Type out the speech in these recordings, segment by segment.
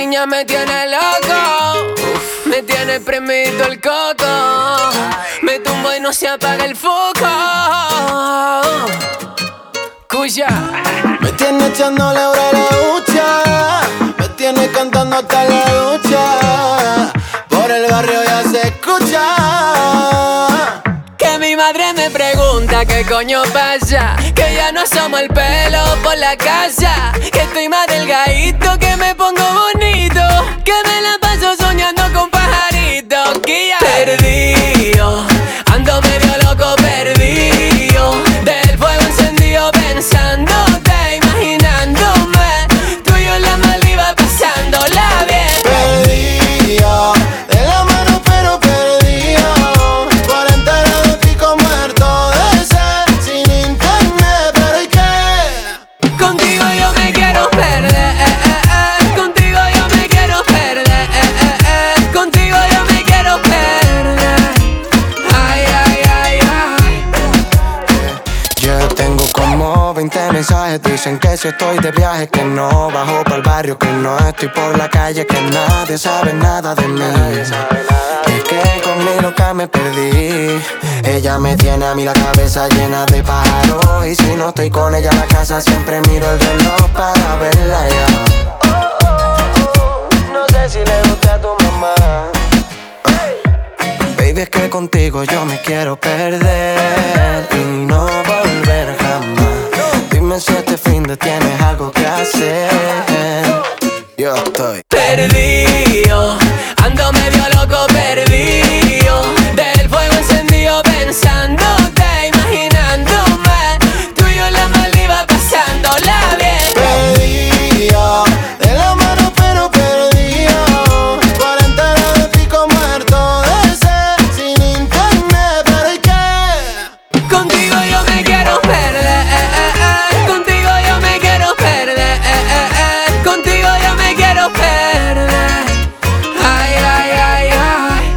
niña me tiene loco, me tiene premido el coco. Me tumbo y no se apaga el foco. Cuya. Me tiene echándole oro a la ducha, me tiene cantando hasta la ducha. Por el barrio ya se escucha que mi madre me pregunta qué coño pasa, que ya no somos el pelo por la casa, que estoy más delgadito, que me pongo bonito, que me la paso soñando con pajaritos. Que ya perdido, ando medio loco perdido, del fuego encendido pensándote, imaginándome, tú y yo en la Maldiva pasándola bien. Perdido, de la mano pero perdido, 40 grados pico muerto de sed, sin internet, pero ¿y qué? Contigo yo me quiero perder, contigo yo me quiero perder, contigo yo me quiero perder. Ay, ay, ay, ay. Yo tengo como 20 mensajes, dicen que si estoy de viaje, que no bajo pa'l barrio, que no estoy por la calle, que nadie sabe nada de mí. Es que con mi loca me perdí, ella me tiene a mí la cabeza llena de pájaros, y si no estoy con ella en la casa siempre miro el reloj para verla ya. No sé si le gusta a tu mamá. Baby, es que contigo yo me quiero perder y no volver jamás. Dime si este fin de tienes algo que hacer. Yo estoy Perdido, ando medio loco perdido, del fuego encendido pensándote, imaginándome, tú y yo en la Maldiva pasándola bien. perdido, de la mano pero perdido, 40 grados pico muerto de sed, sin internet, pero ¿y qué? Contigo yo me quiero perder, contigo yo me quiero perder, contigo yo me quiero perder. Ay, ay, ay, ay.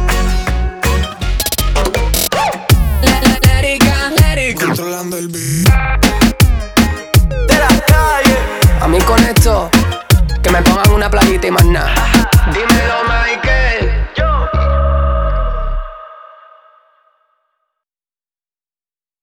Let it go. Controlando el beat. De la calle. A mí con esto, que me pongan una playita y más nada. Dímelo,